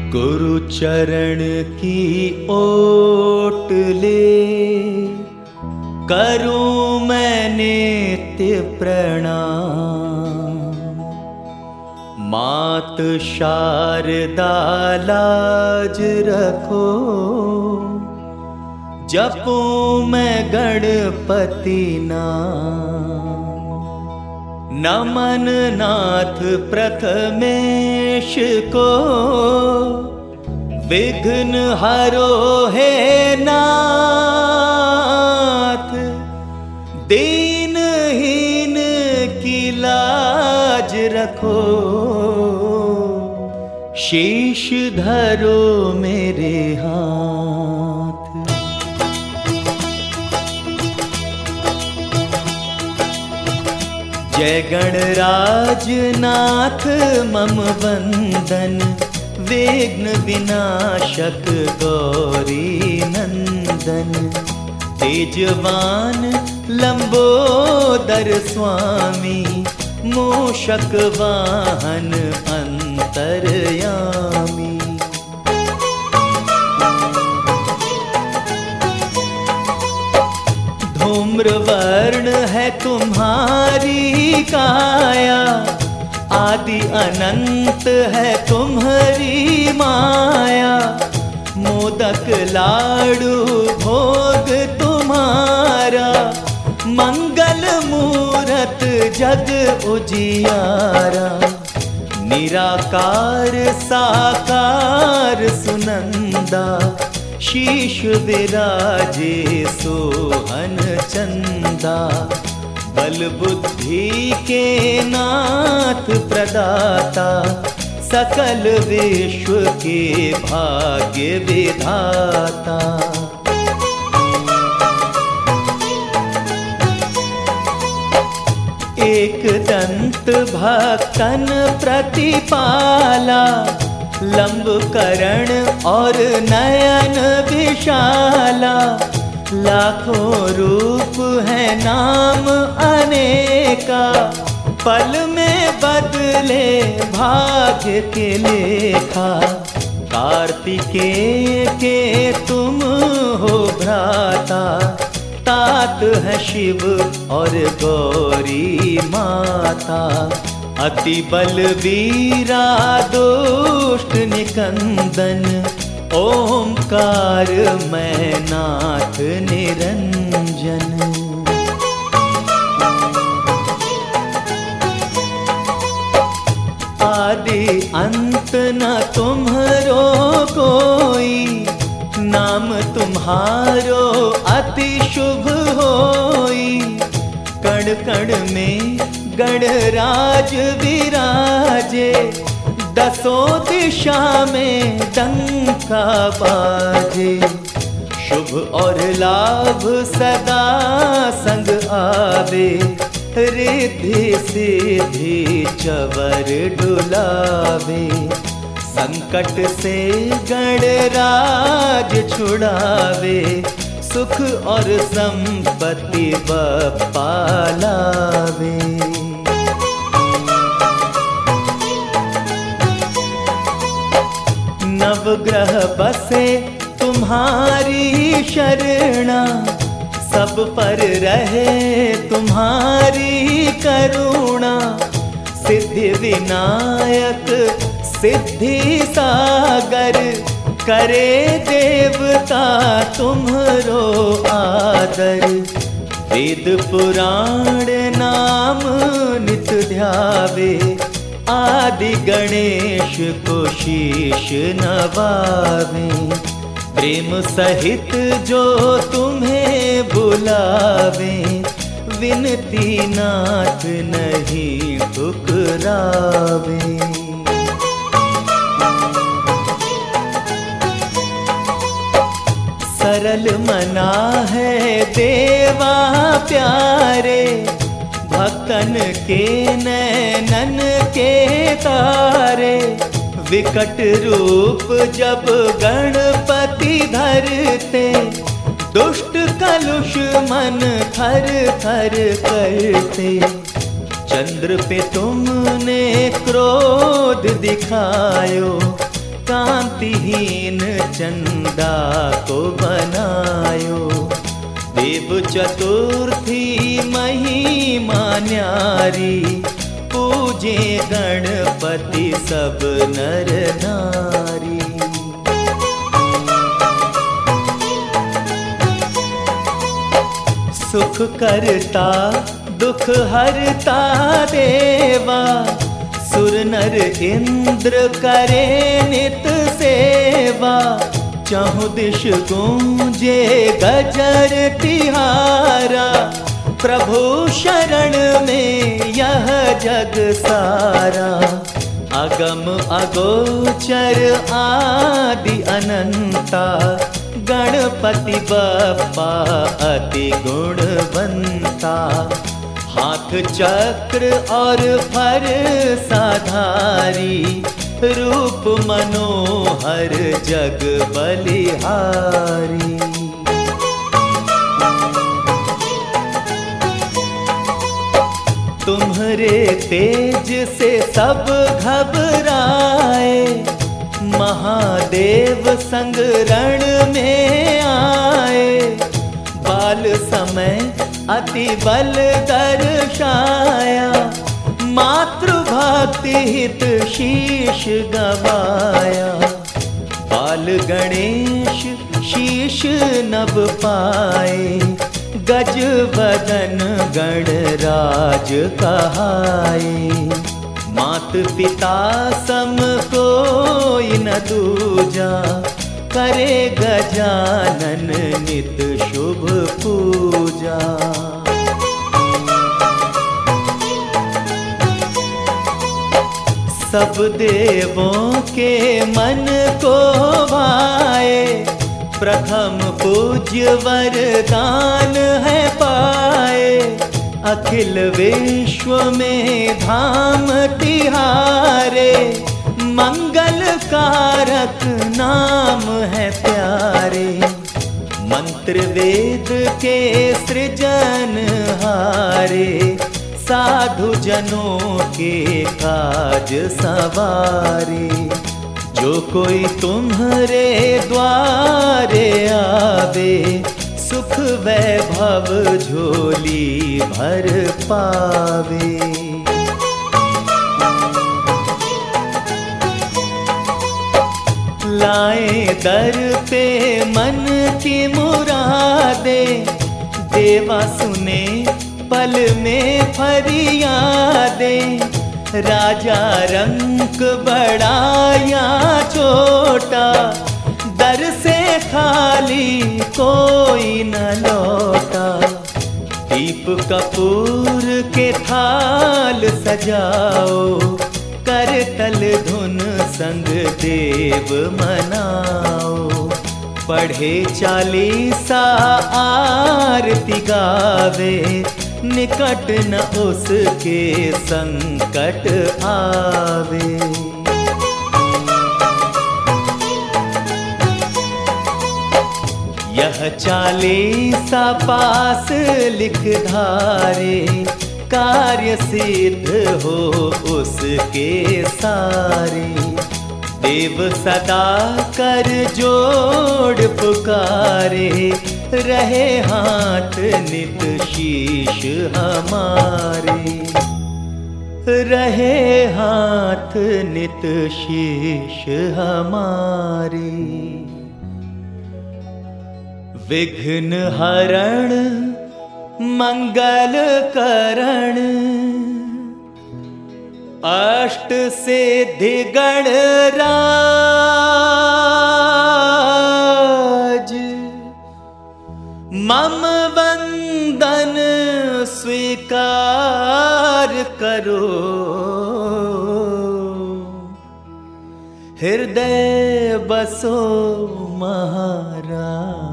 गुरु चरण की ओट ले करूं मैं नित्य प्रणाम। मात शारदा लाज रखो, जपूं मैं गणपति नाम। नमन नाथ प्रथमेश को, विघ्न हरो हे नाथ। दीनहीन की लाज रखो, शीश धरो मेरे हाथ। जय गणराज नाथ मम वंदन, विघ्न विनाशक गौरी नंदन। तेजवान लंबोदर स्वामी, मूषक वाहन अंतर्यामी। धूम्रवर्ण है तुम्हारी काया, आदि अनंत है तुम्हारी माया। मोदक लाडू भोग तुम्हारा, मंगल मूरत जग उजियारा। निराकार साकार सुनंदा, शीश विराजे सोहन चंदा। बल बुद्धि के नाथ प्रदाता, सकल विश्व के भाग्य विधाता। एक दंत भक्तन प्रतिपाला, लंब करण और नयन विशाला। लाखों रूप है नाम अनेका, पल में बदले भाग्य के लेखा। कार्तिकेय के तुम हो भ्राता, तात है शिव और गौरी माता। अति बलवीरा दुष्ट निकंदन, ओंकार मैं नाथ निरंजन। आदि अंत न तुम्हारो कोई, नाम तुम्हारो अति शुभ होई। कण कण में गणराज विराजे, दसों दिशा में डंका बाजे। शुभ और लाभ सदा संग आवे, रिद्धि सिद्धि चवर डुलावे। संकट से गणराज छुड़ावे, सुख और संपत्ति बप्पा लावे। नवग्रह बसे तुम्हारी शरणा, सब पर रहे तुम्हारी करुणा। सिद्धि विनायक सिद्धि सागर, करे देवता तुम्हरो आदर। वेद पुराण नाम नित ध्यावे, आदि गणेश को शीश नवावे। प्रेम सहित जो तुम्हें बुलावे, विनती नाथ नहीं ठुकरावे। सरल मना है देवा प्यारे, भक्तन के नैनन के तारे। विकट रूप जब गणपति धरते, दुष्ट कलुष मन थर थर करते। चंद्र पे तुमने क्रोध दिखायो, कांतिहीन चंदा को बनायो। देव चतुर्थी महिमा न्यारी, पूजे गणपति सब नर नारी। सुख करता दुख हरता देवा, सुर नर इंद्र करे नित सेवा। चहुँ दिश गूंजे गजर तिहारा, प्रभु शरण में यह जग सारा। अगम अगोचर आदि अनंता, गणपति बप्पा अति गुणवंता। हाथ चक्र और फर साधारी, रूप मनोहर जग बलिहारी। तुम्हारे तेज से सब घबराए, महादेव संग रण में आए। बाल समय अति बल दर्शाया, मातृभक्ति हित शीश गवाया। बाल गणेश शीश नभ पाए, गज वदन गणराज कहाए। मात पिता सम कोई न दूजा, करे गजानन नित शुभ पूजा। सब देवों के मन को भाए, प्रथम पूज्य वरदान है पाए। अखिल विश्व में धाम तिहारे, मंगल कारक नाम है प्यारे। मंत्र वेद के सृजन हारे, साधु जनों के काज सवारे। जो कोई तुम्हारे द्वारे आवे, सुख वैभव झोली भर पावे। लाए दर पे मन की मुरादे, देवा सुने पल में फरियादे। राजा रंक बड़ा या छोटा, दर से खाली कोई न लौटा। दीप कपूर के थाल सजाओ, करतल धुन संग देव मनाओ। पढ़े चालीसा आरती गावे, निकट न उसके संकट आवे। यह चालीसा पास लिख धारे, कार्य सिद्ध हो उसके सारे। देव सदा कर जोड़ पुकारे, रहे हाथ नित शीश हमारे। रहे हाथ नित शीश हमारे। विघ्न हरण मंगल करण, अष्ट सिद्धि गणराज। मम वंदन स्वीकार करो, हृदय बसो महाराज।